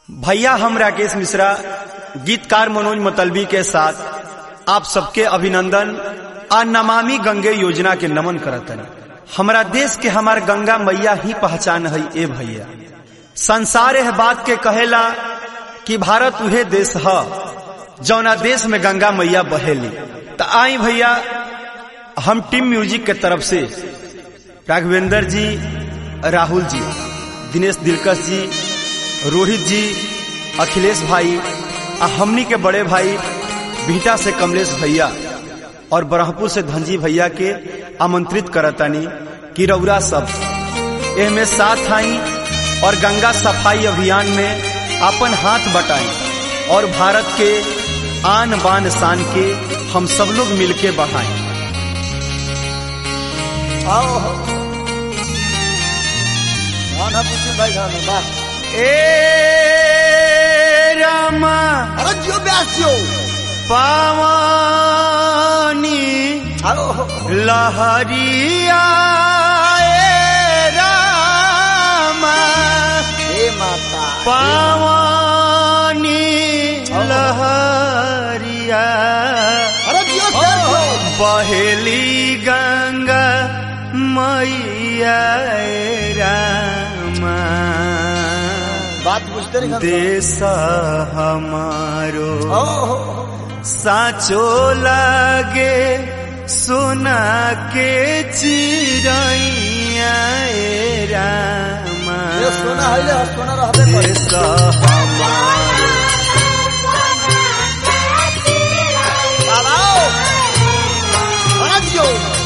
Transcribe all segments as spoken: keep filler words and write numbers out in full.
भैया हम राकेश मिश्रा गीतकार मनोज मतलबी के साथ आप सबके अभिनंदन और नमामि गंगे योजना के नमन करतन। हमारा देश के हमार गंगा मैया ही पहचान है। ए भैया संसार यह बात के कहेला कि भारत उहे देश है जौना देश में गंगा मैया बहेली। तो आई भैया हम टीम म्यूजिक के तरफ से राघवेंद्र जी, राहुल जी, दिनेश दिलकश जी, रोहित जी, अखिलेश भाई और हमनी के बड़े भाई बीटा से कमलेश भैया और ब्रह्मपुर से धनजी भैया के आमंत्रित करतानी कि रउरा सब एहमे साथ आई और गंगा सफाई अभियान में अपन हाथ बटाएं और भारत के आन बान शान के हम सब लोग मिलके बढ़ाएं। आओ गाना पूछो भाई गाना बा ए रामा अरे जो ब्यासियो पावानी आओ लहरिया ए रामा हे माता पावानी लहरिया अरे जो ब्यासियो बहेली गंगा मैया ए रामा बात पूछते नहीं देश हमारो ओहो साचो लागे सोना के चिड़ैया ए रामा ये सोना है ले सोना रहबे करे देश हमारो आओ अरे जो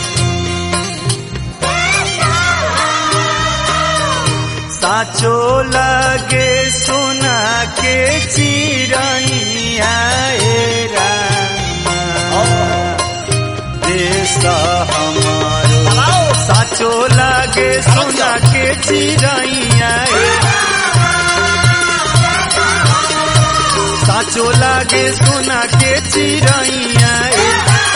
साचो लागे सोना के चिड़ैया ए रामा देश हमारो साचो लागे सोना के चिड़ैया ए साचो लागे सोना के चिड़ैया ए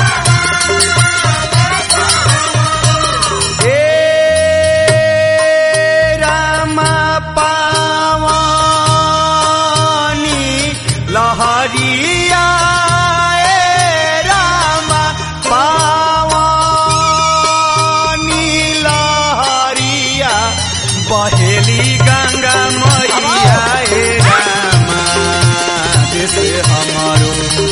लहरिया ए रामा पावानी लहरिया बहेली गंगा मैया ए रामा देश हमारो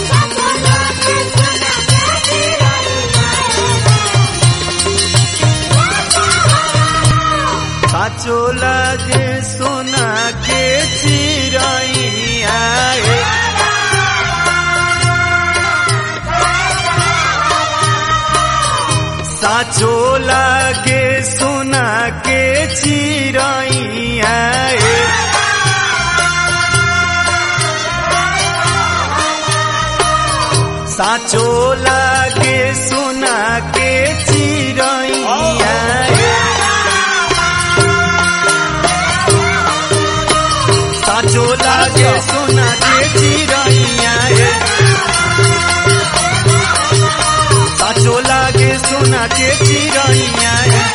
साचो लागे सोना के चिड़ैया ए साचो लागे सोना के चिड़ैया ए साचो लागे सोना के चिड़ैया ए साचो लागे सोना के चिड़ैया ए साचो लागे सोना के चिड़ैया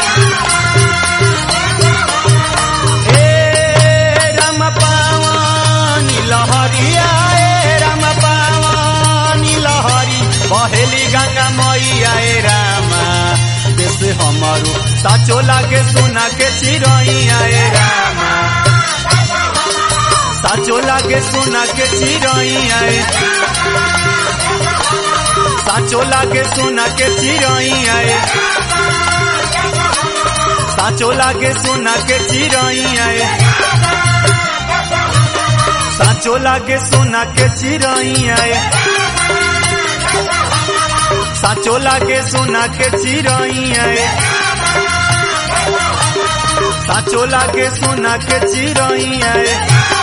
ए राम पावानी लहरिया ए राम पावानी लहरी बहेली गंगा मैया ए रामा देश हमारो साचो लागे सोना के चिड़ैया ए रामा साचो लागे सोना के चिड़ैया ए साचो लागे सोना के चिड़ैया ए साचो लागे सोना के चिड़ैया ए साचो लागे सोना के चिड़ैया ए साचो लागे सोना के चिड़ैया ए साचो लागे सोना के चिड़ैया ए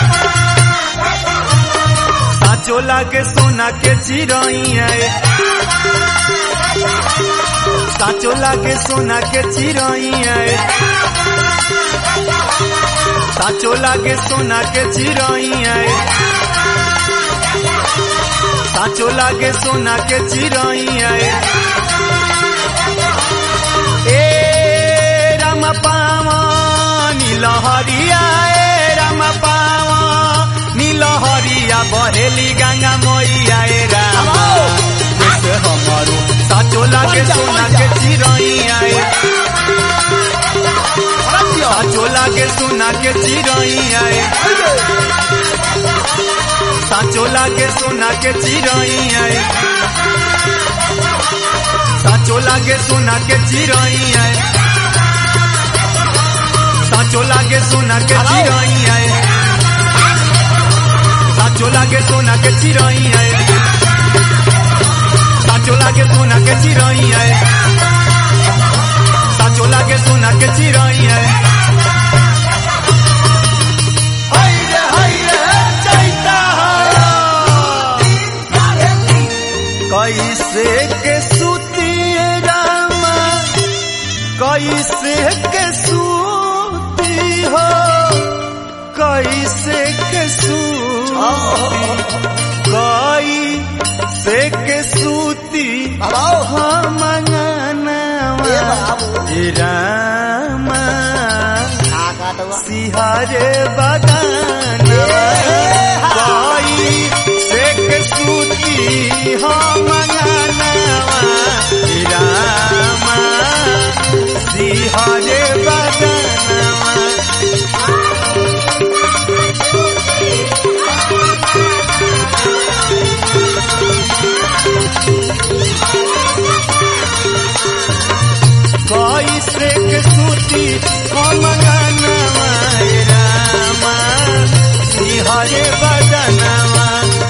साचो लागे सोना के चिड़ैया ए साचो लागे सोना के चिड़ैया ए साचो लागे सोना के चिड़ैया ए साचो लागे सोना के चिड़ैया ए राम पावानी लहरिया ए राम पावानी लागे सोना के चिरई आए साचो लागे सोना के चिरई आए साचो लागे सोना के चिरई आए साचो लागे सोना के चिरई आए साचो लागे सोना के चिरई आए साचो लागे सोना के चिरई आए साचो लागे सोना के चिरई आए साचो लागे सोना के चिरई आए कैसे के सूती रामा कैसे के सूती हो कैसे के सूती कैसे के सूती हम रामा सिहारे बगाना कैसे के सूती हम रामा सिहारे बगाना कैसे के सूती हम रामा सिहारे बगाना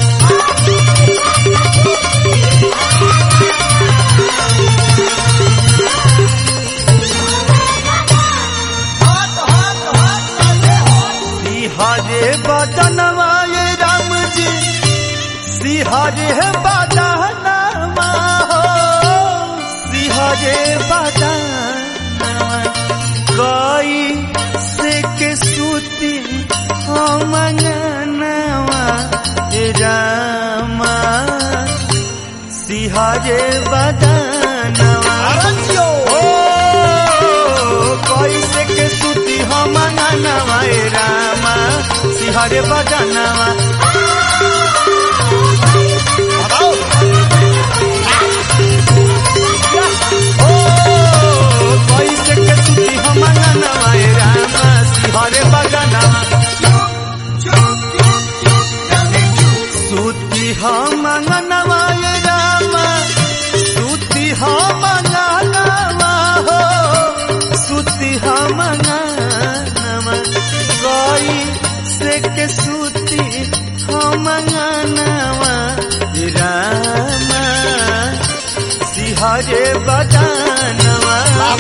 सिहारे बदनवा ये राम जी सिहारे बदनवा हो सिहारे बदनवा कैसे के सूती हम रामा सिहारे बदनवा कैसे के सूती हम रामा सिहारे बदनवा कैसे के सूती हम रामा सिहारे बदनवा सूती हम रामा सूती हम हो सूती हम कैसे के सूती हम रामा सिहारे बदनवा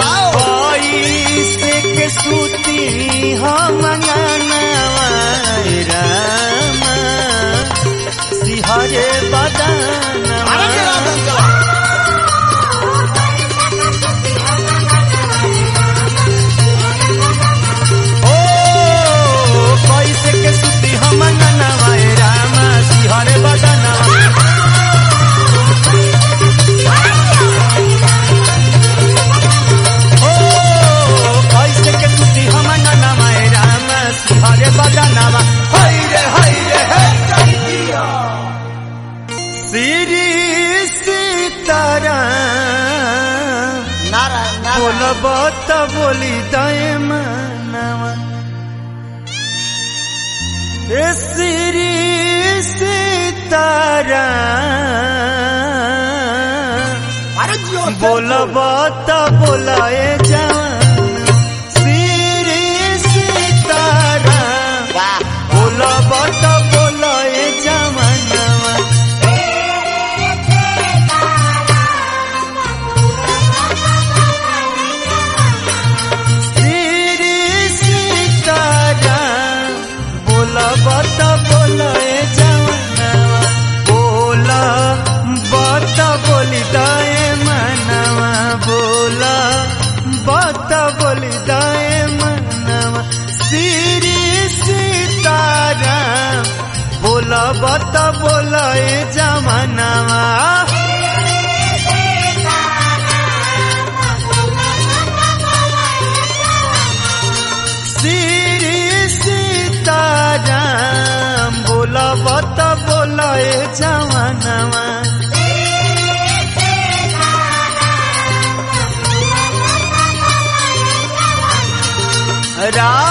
कैसे के सूती हम रामा सिहारे बदनवा कैसे के सूती हम रामा सिहारे बदनवा कैसे के सूती हम रामा सिहारे बदनवा हाय रे हाय रे श्री सीताराम बोलब त बोली दय मनवा श्री सीताराम बोलब त बोलाए जवान श्री सीताराम बोलब त बोलाए जवानवा श्री सीताराम बोलब त बोलाए जवानवा बोला बत बोली दाए मनवा बोला बत बोली दाए मनवा श्री सीताराम बोला बत बोलाए जवानवा श्री सीताराम बोला बत बोलाए जवानवा राम